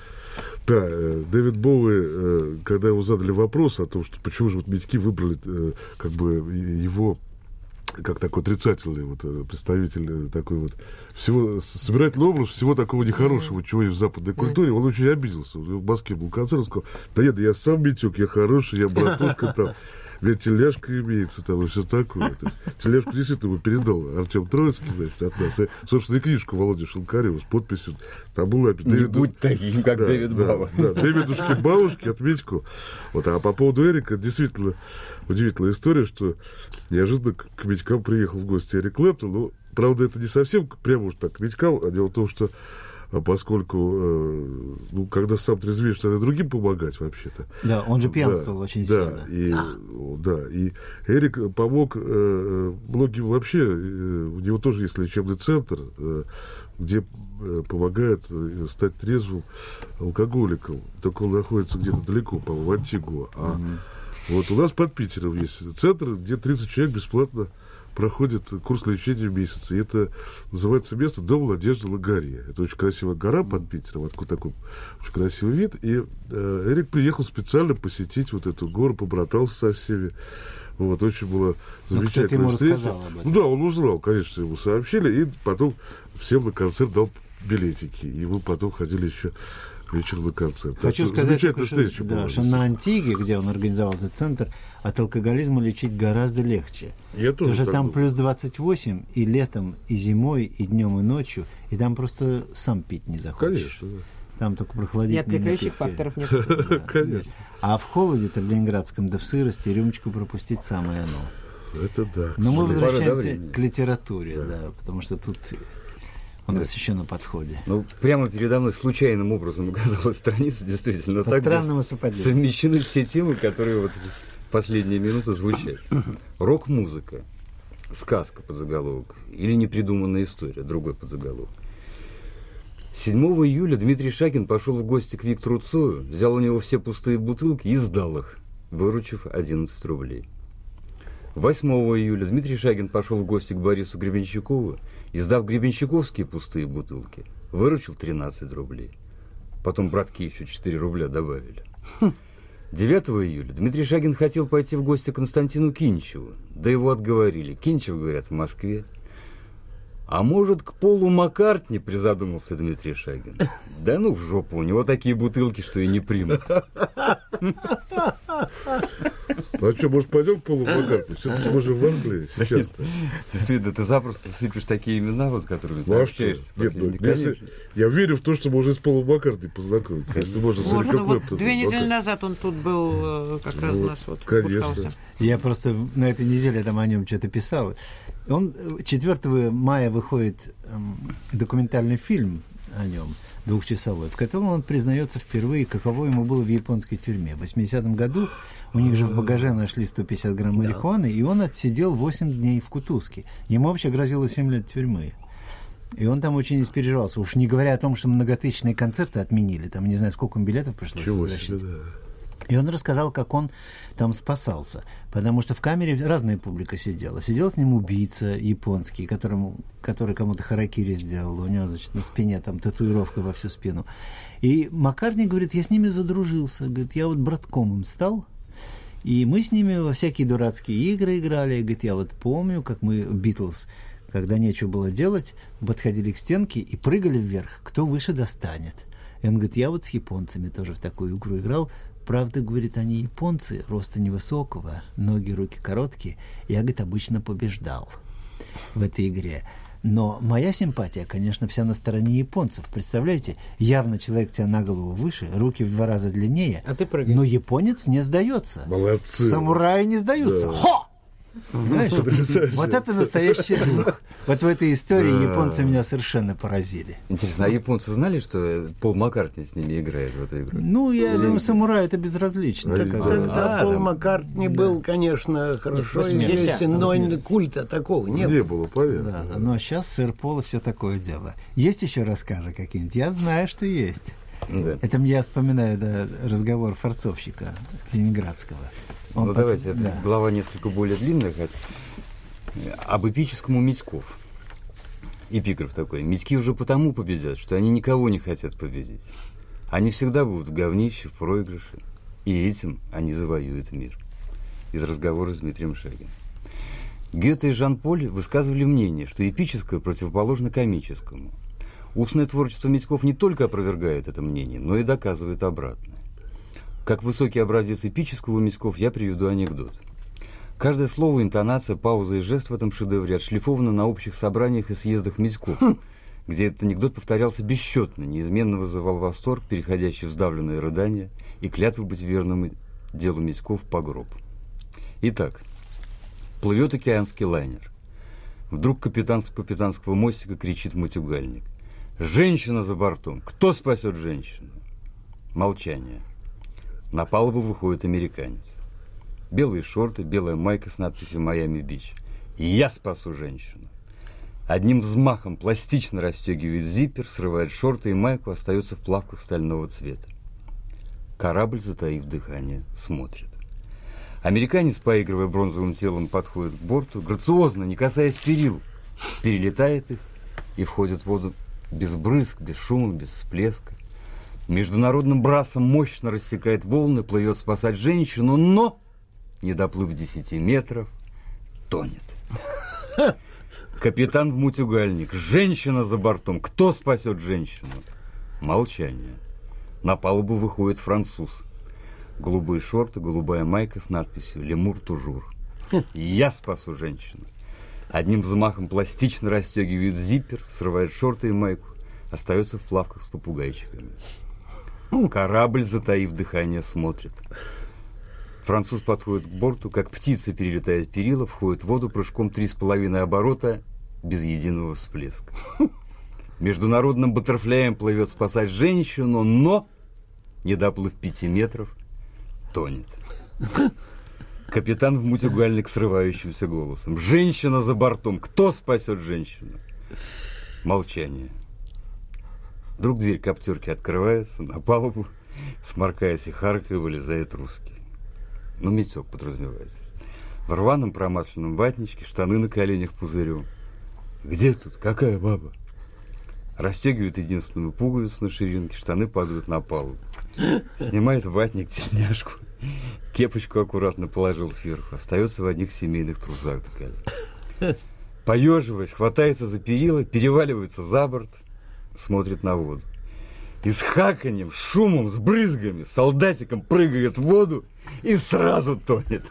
да, Дэвид Боуи, э, когда его задали вопрос о том, что почему же вот Митьки выбрали э, как бы его как такой отрицательный вот, представитель такой вот всего, собирательный образ всего такого нехорошего, чего есть в западной культуре, он очень обиделся. В Москве был концерт, он сказал: да нет, я сам Митек, я хороший, я братушка там, ведь тележка имеется там и все такое. То есть, тележку действительно ему передал Артем Троицкий, значит, от нас. И, собственно, и книжку Володи Шелкарева с подписью. Там была... Не Дэвид... будь таким, как да, Дэвид да, Бауэр. Да, Дэвидушки-бабушки от Митьку. Вот, а по поводу Эрика, действительно удивительная история, что неожиданно к Митькам приехал в гости Эрик Клэптон. Ну, правда, это не совсем прямо уж так к Митькам, а дело в том, что поскольку, э, ну, когда сам трезвеешь, надо другим помогать вообще-то. Да, он же пьянствовал да, очень да, сильно. И, а. Да, и Эрик помог э, многим вообще, э, у него тоже есть лечебный центр, э, где э, помогает э, стать трезвым алкоголиком. Только он находится где-то далеко, по-моему, в Антигуа. А mm-hmm. вот у нас под Питером есть центр, где тридцать человек бесплатно проходит курс лечения в месяц. И это называется место Дом Надежды Лагарья. Это очень красивая гора под Питером, откуда такой очень красивый вид. И э, Эрик приехал специально посетить вот эту гору, побратался со всеми. Вот, очень было замечательная встреча. Ну да, он узнал, конечно, ему сообщили, и потом всем на концерт дал билетики. И мы потом ходили еще вечер на концерт. Хочу так, сказать, что, встреча да, была, что на Антиге, где он организовал этот центр, от алкоголизма лечить гораздо легче. Я тоже Потому что там думаю. плюс двадцать восемь и летом, и зимой, и днем, и ночью, и там просто сам пить не захочешь. Конечно, да. Там только прохладить. И отвлекающих факторов нет. Да, конечно. А в холоде-то в ленинградском, да в сырости, рюмочку пропустить самое оно. Это да. Но мы возвращаемся к литературе, да. да, потому что тут у нас да. еще на подходе. Ну, прямо передо мной случайным образом оказалась страница, действительно. По так странному совпадению. Совмещены все темы, которые вот в последние минуты звучат. Рок-музыка, сказка подзаголовок или непридуманная история, другой подзаголовок. седьмого июля Дмитрий Шагин пошел в гости к Виктору Цою, взял у него все пустые бутылки и сдал их, выручив одиннадцать рублей. восьмого июля Дмитрий Шагин пошел в гости к Борису Гребенщикову и, сдав гребенщиковские пустые бутылки, выручил тринадцать рублей. Потом братки еще четыре рубля добавили. девятого июля Дмитрий Шагин хотел пойти в гости к Константину Кинчеву, да его отговорили. Кинчев, говорят, в Москве. А может, к Полу Маккартни, призадумался Дмитрий Шагин. Да ну в жопу, у него такие бутылки, что и не примут. Ну а что, может, пойдем к Полу Маккартни? Все-таки мы же в Англии сейчас-то. Действительно, ты запросто сыпешь такие имена, вот, с которыми ты ну, общаешься. Нет, ну, если, я верю в то, что можно с Полом Маккартни познакомиться. Если можно с Можно, вот Клэптоном, две недели ну, назад он тут был, как раз у нас вот конечно. пускался. Я просто на этой неделе там о нем что-то писал. Он четвёртого мая выходит эм, документальный фильм о нем, двухчасовой, в котором он признается впервые, каково ему было в японской тюрьме. В восьмидесятом году у них же в багаже нашли сто пятьдесят грамм марихуаны, и он отсидел восемь дней в Кутузке. Ему вообще грозило семь лет тюрьмы. И он там очень испереживался. Уж не говоря о том, что многотысячные концерты отменили. Там, не знаю, сколько им билетов пришлось возвращать. И он рассказал, как он там спасался. Потому что в камере разная публика сидела. Сидел с ним убийца японский, которому, который кому-то харакири сделал. У него, значит, на спине там татуировка во всю спину. И Маккартни говорит, я с ними задружился. Говорит, я вот братком им стал. И мы с ними во всякие дурацкие игры играли. И говорит, я вот помню, как мы, Битлз, когда нечего было делать, подходили к стенке и прыгали вверх. Кто выше достанет. И он говорит, я вот с японцами тоже в такую игру играл. Правда, говорит, они японцы, роста невысокого, ноги, руки короткие. Я, говорит, обычно побеждал в этой игре. Но моя симпатия, конечно, вся на стороне японцев. Представляете, явно человек тебя на голову выше, руки в два раза длиннее, а ты прыгаешь. Но японец не сдается. Молодцы. Самураи не сдаются. Да. Хо! Знаешь, вот это настоящий дух. Вот в этой истории японцы меня совершенно поразили. Интересно, а японцы знали, что Пол Маккартни с ними играет в эту игру? Ну, я Или... думаю, самурай это безразлично. А, Тогда а, Пол там... Маккартни да. был, конечно, хорошо известен, но культа такого не, не было. было, понятно. Да, да. Но сейчас сэр Пол и все такое дело. Есть еще рассказы какие-нибудь? Я знаю, что есть. Да. Это я вспоминаю да, разговор форцовщика ленинградского. Он ну, под... давайте, да. это глава несколько более длинная. Об эпическом у Митьков. Эпиграф такой. Митьки уже потому победят, что они никого не хотят победить. Они всегда будут в говнище, в проигрыше. И этим они завоюют мир. Из разговора с Дмитрием Шагиным. Гёте и Жан-Поль высказывали мнение, что эпическое противоположно комическому. Устное творчество Митьков не только опровергает это мнение, но и доказывает обратное. Как высокий образец эпического у Митьков я приведу анекдот. Каждое слово, интонация, пауза и жест в этом шедевре отшлифовано на общих собраниях и съездах Митьков, где этот анекдот повторялся бесчетно, неизменно вызывал восторг, переходящий в сдавленное рыдание и клятву быть верным делу Митьков по гроб. Итак, плывет океанский лайнер. Вдруг капитан с капитанского мостика кричит матюгальник. «Женщина за бортом! Кто спасет женщину?» Молчание. На палубу выходит американец. Белые шорты, белая майка с надписью «Майами-Бич». «Я спасу женщину». Одним взмахом пластично расстегивает зиппер, срывает шорты и майку, остается в плавках стального цвета. Корабль, затаив дыхание, смотрит. Американец, поигрывая бронзовым телом, подходит к борту, грациозно, не касаясь перил, перелетает их и входит в воду без брызг, без шума, без всплеска. Международным брасом мощно рассекает волны, плывет спасать женщину, но, не доплыв десяти метров, тонет. Капитан в мутюгальник. Женщина за бортом. Кто спасет женщину? Молчание. На палубу выходит француз. Голубые шорты, голубая майка с надписью «Лемур тужур». Я спасу женщину. Одним взмахом пластично расстегивает зиппер, срывает шорты и майку, остается в плавках с попугайчиками. Корабль, затаив дыхание, смотрит. Француз подходит к борту, как птица перелетает перила, входит в воду прыжком три с половиной оборота, без единого всплеска. Международным баттерфляем плывет спасать женщину, но, не доплыв пяти метров, тонет. Капитан в мутюгальник срывающимся голосом. Женщина за бортом. Кто спасет женщину? Молчание. Вдруг дверь коптерки открывается, на палубу, сморкаясь и харкая, вылезает русский. Ну, Митек подразумевается. В рваном промасленном ватничке, штаны на коленях пузырем. Где тут? Какая баба? Расстегивает единственную пуговицу на ширинке, штаны падают на палубу. Снимает ватник, тельняшку, кепочку аккуратно положил сверху. Остается в одних семейных трусах. Поеживаясь, хватается за перила, переваливается за борт, смотрит на воду. И с хаканьем, шумом, с брызгами, солдатиком прыгает в воду и сразу тонет.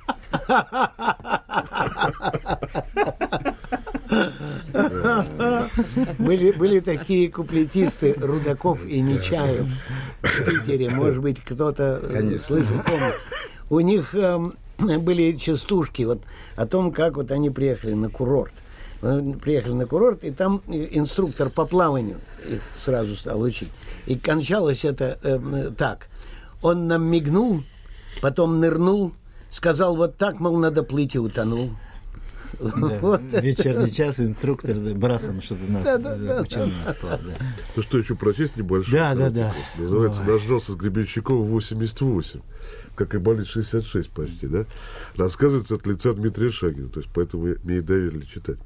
Были, были такие куплетисты Рудаков и Нечаев в Питере. Может быть, кто-то слышал, помнит. У них э, были частушки вот, о том, как вот они приехали на курорт. Приехали на курорт, и там инструктор по плаванию их сразу стал учить. И кончалось это э, так. Он нам мигнул, потом нырнул, сказал вот так, мол, надо плыть, и утонул. Да. Вот. Вечерний час, инструктор Брасон что-то нас да, да, да, учил. да. Нас, да. Ну что, еще прочесть небольшой? Да, да, да. Называется Ой. «Нажрался с Гребенщикова восемьдесят восемь». Как и болит шестьдесят шесть почти, да? Рассказывается от лица Дмитрия Шагина. То есть поэтому мне и доверили читать.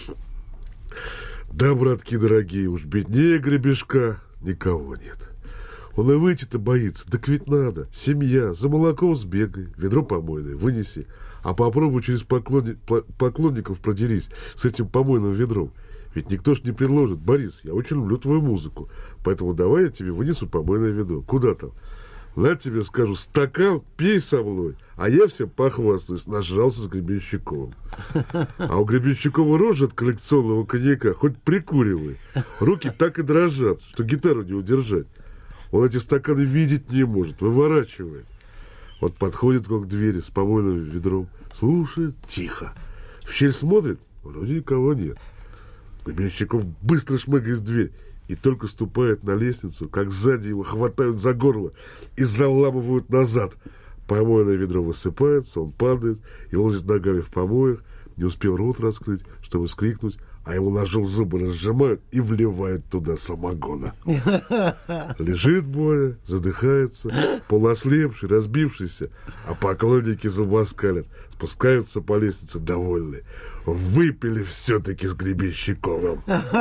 Да, братки дорогие, уж беднее Гребешка никого нет. Он и выйти-то боится, так ведь надо. Семья, за молоком сбегай, ведро помойное вынеси, а попробуй через поклонни... поклонников продерись с этим помойным ведром. Ведь никто ж не предложит. Борис, я очень люблю твою музыку, поэтому давай я тебе вынесу помойное ведро. Куда там? На тебе скажу, стакан, пей со мной, а я всем похвастаюсь, нажрался с Гребенщиковым. А у Гребенщикова рожа от коллекционного коньяка, хоть прикуривай. Руки так и дрожат, что гитару не удержать. Он эти стаканы видеть не может, выворачивает. Вот подходит он к двери с помойным ведром, слушает, тихо. В щель смотрит, вроде никого нет. Гребенщиков быстро шмыгает в дверь и только ступает на лестницу, как сзади его хватают за горло и заламывают назад. Помойное ведро высыпается, он падает и лозит ногами в помоях, не успел рот раскрыть, чтобы вскрикнуть, а его ножом зубы разжимают и вливают туда самогона. Лежит Боря, задыхается, полуослепший, разбившийся, а поклонники зубоскалят, спускаются по лестнице довольные. Выпили все-таки с Гребенщиковым.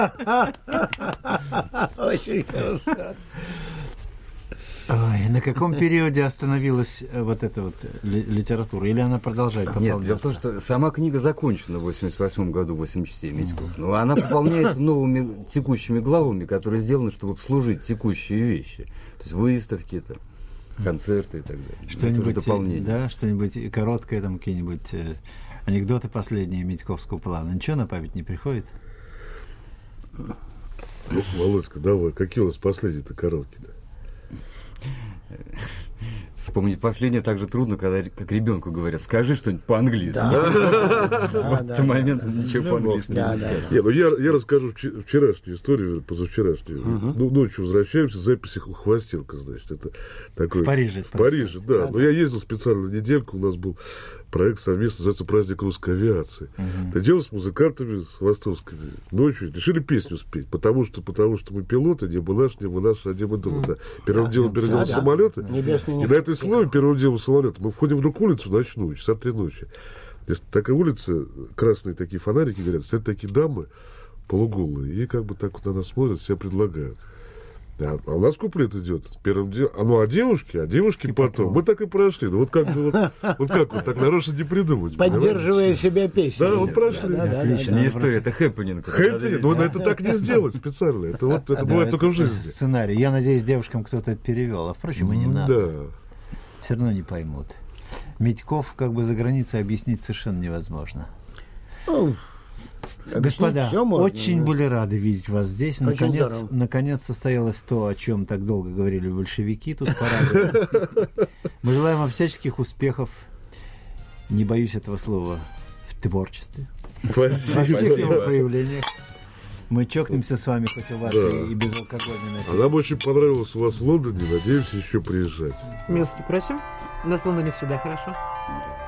Очень хорошо. Ой, на каком периоде остановилась вот эта вот ли- литература? Или она продолжает пополняться? Нет, дело в том, что сама книга закончена в восемьдесят восьмом году, восемь частей Митьков. Но она пополняется новыми текущими главами, которые сделаны, чтобы обслужить текущие вещи. То есть выставки, там, концерты и так далее. Что-нибудь, дополнение. да, что-нибудь короткое, там какие-нибудь э, анекдоты последние Митьковского плана. Ничего на память не приходит? Ну, Володька, давай, какие у нас последние-то короткие-то? Вспомнить последнее так же трудно, когда как ребенку говорят, скажи что-нибудь по-английски. В этот момент ничего по-английски не скажешь. Не, ну я, я расскажу вче- вчерашнюю историю, позавчерашнюю. Ну, ночью возвращаемся, записи «Хвостелка», значит. Это такой... В Париже. В Париже, да. Но я ездил специально на недельку, у нас был проект совместно, называется «Праздник русской авиации». Uh-huh. Идем с музыкантами, с хвостовскими. Ночью решили песню спеть, потому что, потому что мы пилоты, небо наш, небо наш, а небо дома. Uh-huh. Да. Первым делом перейдем да, в самолеты. Небесный И на этой слове первым делом в самолеты. Мы входим вдруг улицу ночную, часа три ночи. Здесь такая улица, красные такие фонарики горят, стоят такие дамы полуголые, и как бы так вот на нас смотрят, себя предлагают. А, а у нас куплет идет первым делом. А ну а девушки, а девушки потом. потом. Мы так и прошли. Ну вот как бы вот, вот как вот так нарочно не придумать. Поддерживая себя песней. Да, вот прошли. Да, да, Отлично. да, Не да. история, это хэппининг. Хэппи, но это так не сделать специально. Это вот это Да, бывает это только в жизни. Сценарий. Я надеюсь, девушкам кто-то это перевел. А впрочем, и не надо. Да. Все равно не поймут. Митьков как бы за границей объяснить совершенно невозможно. Ну, Господа, всё можно, очень да. были рады видеть вас здесь. Очень Наконец, здорово. наконец состоялось то, о чем так долго говорили большевики тут по радио. Мы желаем вам всяческих успехов, не боюсь этого слова, в творчестве, во всех его Спасибо. проявлениях. Мы чокнемся с вами, хоть у вас Да. и, и безалкогольный А напиток. нам очень понравилось у вас в Лондоне. Надеемся еще приезжать. Милости просим. У нас в Лондоне всегда хорошо.